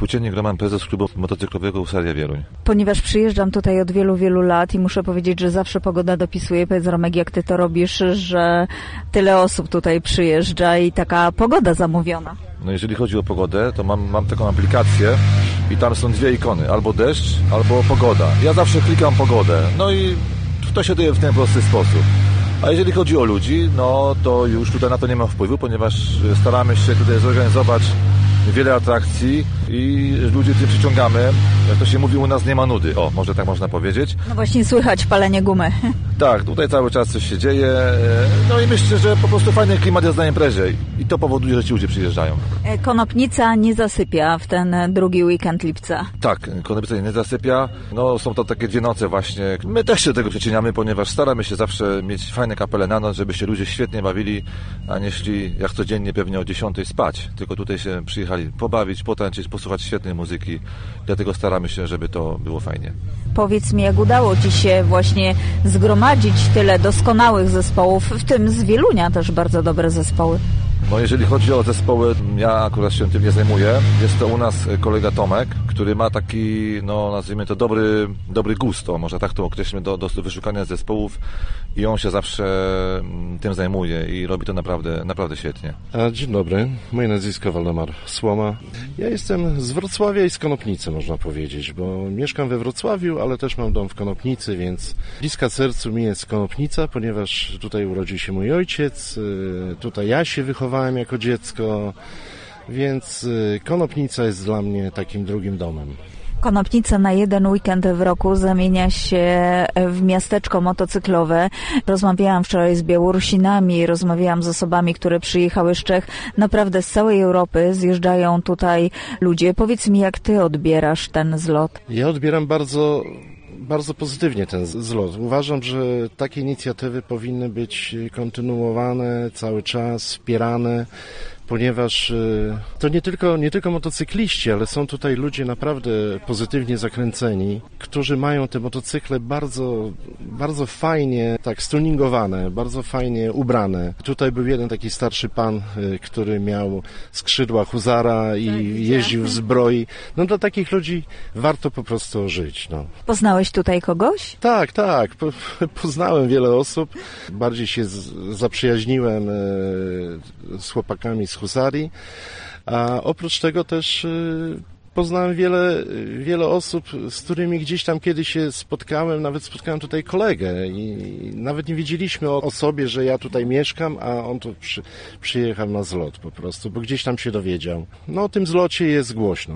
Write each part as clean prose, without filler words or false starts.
Płóciennik Roman, prezes klubu motocyklowego Husaria Wieluń. Ponieważ przyjeżdżam tutaj od wielu, wielu lat i muszę powiedzieć, że zawsze pogoda dopisuje. Powiedz, Romek, jak ty to robisz, że tyle osób tutaj przyjeżdża i taka pogoda zamówiona? No jeżeli chodzi o pogodę, to mam taką aplikację i tam są dwie ikony, albo deszcz, albo pogoda. Ja zawsze klikam pogodę, no i to się dzieje w ten prosty sposób. A jeżeli chodzi o ludzi, no to już tutaj na to nie ma wpływu, ponieważ staramy się tutaj zorganizować wiele atrakcji i ludzi tym przyciągamy. Jak to się mówi, u nas nie ma nudy. O, może tak można powiedzieć. No właśnie słychać palenie gumy. Tak, tutaj cały czas coś się dzieje. No i myślę, że po prostu fajny klimat jest na imprezie i to powoduje, że ci ludzie przyjeżdżają. Konopnica nie zasypia w ten drugi weekend lipca. Tak, Konopnica nie zasypia. No są to takie 2 noce właśnie. My też się tego przyczyniamy, ponieważ staramy się zawsze mieć fajne kapele na noc, żeby się ludzie świetnie bawili, a nie szli jak codziennie pewnie o 10 spać. Tylko tutaj się przyjechali pobawić, potańczyć, posłuchać świetnej muzyki. Dlatego staramy się, żeby to było fajnie. Powiedz mi, jak udało ci się właśnie zgromadzić tyle doskonałych zespołów, w tym z Wielunia też bardzo dobre zespoły. No jeżeli chodzi o zespoły, ja akurat się tym nie zajmuję. Jest to u nas kolega Tomek, który ma taki, no nazwijmy to dobry gust, może tak to określmy, do wyszukania zespołów i on się zawsze tym zajmuje i robi to naprawdę świetnie. Dzień dobry, moje nazwisko Waldemar Słoma. Ja jestem z Wrocławia i z Konopnicy, można powiedzieć, bo mieszkam we Wrocławiu, ale też mam dom w Konopnicy, więc bliska sercu mi jest Konopnica, ponieważ tutaj urodził się mój ojciec, tutaj ja się wychowałem jako dziecko, więc Konopnica jest dla mnie takim drugim domem. Konopnica na jeden weekend w roku zamienia się w miasteczko motocyklowe. Rozmawiałam wczoraj z Białorusinami, rozmawiałam z osobami, które przyjechały z Czech. Naprawdę z całej Europy zjeżdżają tutaj ludzie. Powiedz mi, jak ty odbierasz ten zlot? Ja odbieram bardzo pozytywnie ten zlot. Uważam, że takie inicjatywy powinny być kontynuowane cały czas, wspierane, ponieważ to nie tylko motocykliści, ale są tutaj ludzie naprawdę pozytywnie zakręceni, którzy mają te motocykle bardzo fajnie tak stuningowane, bardzo fajnie ubrane. Tutaj był jeden taki starszy pan, który miał skrzydła huzara i jeździł w zbroi. No dla takich ludzi warto po prostu żyć. No. Poznałeś tutaj kogoś? Tak. Poznałem wiele osób. Bardziej się zaprzyjaźniłem z chłopakami z husarii, a oprócz tego też poznałem wiele osób, z którymi gdzieś tam kiedyś się spotkałem, nawet spotkałem tutaj kolegę i nawet nie wiedzieliśmy o sobie, że ja tutaj mieszkam, a on tu przyjechał na zlot po prostu, bo gdzieś tam się dowiedział. No o tym zlocie jest głośno,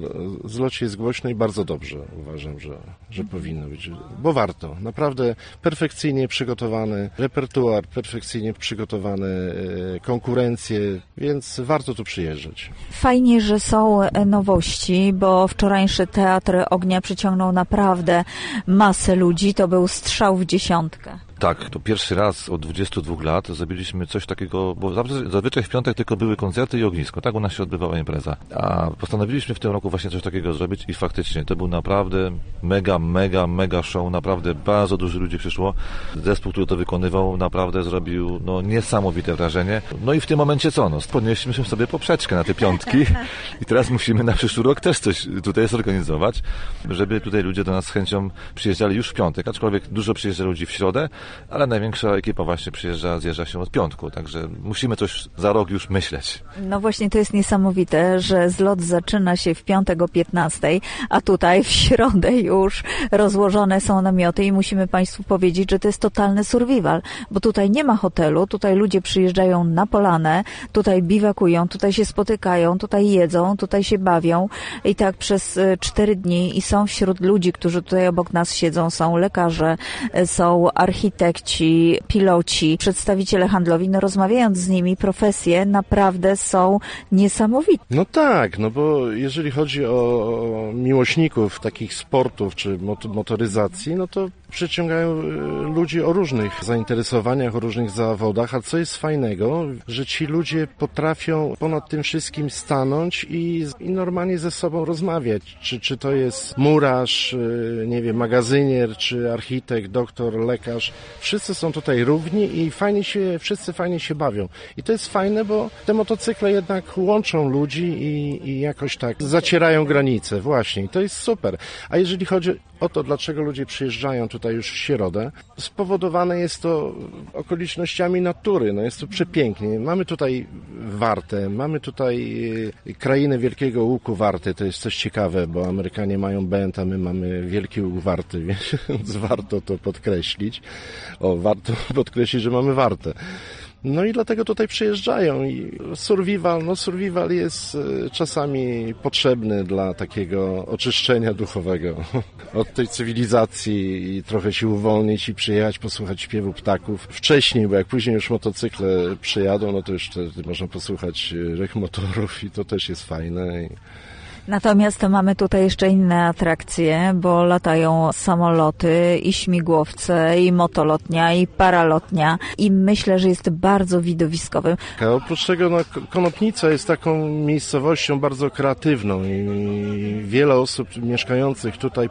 i bardzo dobrze uważam, że powinno być, bo warto. Naprawdę perfekcyjnie przygotowany repertuar, perfekcyjnie przygotowane konkurencje, więc warto tu przyjeżdżać. Fajnie, że są nowości, bo wczorajszy Teatr Ognia przyciągnął naprawdę masę ludzi. To był strzał w dziesiątkę. Tak, to pierwszy raz od 22 lat zrobiliśmy coś takiego, bo zazwyczaj w piątek tylko były koncerty i ognisko, tak u nas się odbywała impreza. A postanowiliśmy w tym roku właśnie coś takiego zrobić i faktycznie to był naprawdę mega show, naprawdę bardzo dużo ludzi przyszło. Zespół, który to wykonywał, naprawdę zrobił niesamowite wrażenie. No i w tym momencie podnieśliśmy sobie poprzeczkę na te piątki i teraz musimy na przyszły rok też coś tutaj zorganizować, żeby tutaj ludzie do nas z chęcią przyjeżdżali już w piątek, aczkolwiek dużo przyjeżdża ludzi w środę, ale największa ekipa właśnie zjeżdża się od piątku, także musimy coś za rok już myśleć. No właśnie, to jest niesamowite, że zlot zaczyna się w piątek o 15, a tutaj w środę już rozłożone są namioty i musimy Państwu powiedzieć, że to jest totalny survival, bo tutaj nie ma hotelu, tutaj ludzie przyjeżdżają na polanę, tutaj biwakują, tutaj się spotykają, tutaj jedzą, tutaj się bawią i tak przez 4 dni i są wśród ludzi, którzy tutaj obok nas siedzą, są lekarze, są architekci, piloci, przedstawiciele handlowi, rozmawiając z nimi, profesje naprawdę są niesamowite. No tak, bo jeżeli chodzi o miłośników takich sportów czy motoryzacji, no to przyciągają ludzi o różnych zainteresowaniach, o różnych zawodach, a co jest fajnego, że ci ludzie potrafią ponad tym wszystkim stanąć i normalnie ze sobą rozmawiać. Czy to jest murarz, nie wiem, magazynier, czy architekt, doktor, lekarz. Wszyscy są tutaj równi i wszyscy fajnie się bawią. I to jest fajne, bo te motocykle jednak łączą ludzi i jakoś tak zacierają granice. Właśnie. I to jest super. A jeżeli chodzi o to, dlaczego ludzie przyjeżdżają tutaj już w środę, spowodowane jest to okolicznościami natury. No jest to przepięknie. Mamy tutaj Wartę, mamy tutaj krainę Wielkiego Łuku Warty. To jest coś ciekawe, bo Amerykanie mają Bend, a my mamy Wielki Łuk Warty, więc warto to podkreślić. Warto podkreślić, że mamy Wartę. No i dlatego tutaj przyjeżdżają i survival jest czasami potrzebny dla takiego oczyszczenia duchowego od tej cywilizacji i trochę się uwolnić i przyjechać, posłuchać śpiewu ptaków wcześniej, bo jak później już motocykle przyjadą, no to już wtedy można posłuchać rych motorów i to też jest fajne. Natomiast mamy tutaj jeszcze inne atrakcje, bo latają samoloty i śmigłowce, i motolotnia, i paralotnia i myślę, że jest bardzo widowiskowy. A oprócz tego Konopnica jest taką miejscowością bardzo kreatywną i wiele osób mieszkających tutaj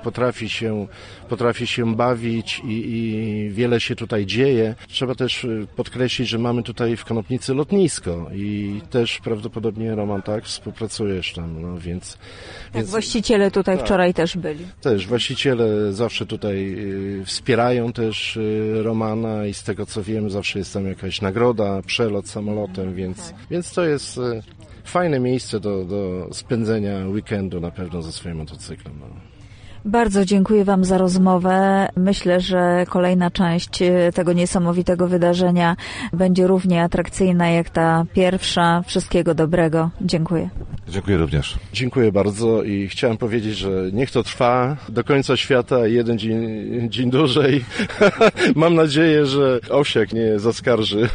potrafi się bawić i wiele się tutaj dzieje. Trzeba też podkreślić, że mamy tutaj w Konopnicy lotnisko i też prawdopodobnie, Roman, tak, współpracujesz tam, no więc Właściciele tutaj wczoraj też byli. Też właściciele zawsze tutaj wspierają też Romana i z tego co wiem zawsze jest tam jakaś nagroda, przelot samolotem, więc to jest fajne miejsce do spędzenia weekendu na pewno ze swoim motocyklem. No. Bardzo dziękuję Wam za rozmowę. Myślę, że kolejna część tego niesamowitego wydarzenia będzie równie atrakcyjna jak ta pierwsza. Wszystkiego dobrego. Dziękuję. Dziękuję również. Dziękuję bardzo i chciałem powiedzieć, że niech to trwa do końca świata, jeden dzień dłużej. Mam nadzieję, że Osiek nie zaskarży.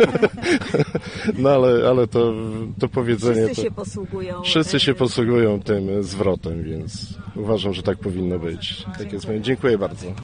No ale to powiedzenie... Wszyscy się posługują tym zwrotem, więc uważam, że tak powinno być. Tak jest. Dziękuję bardzo.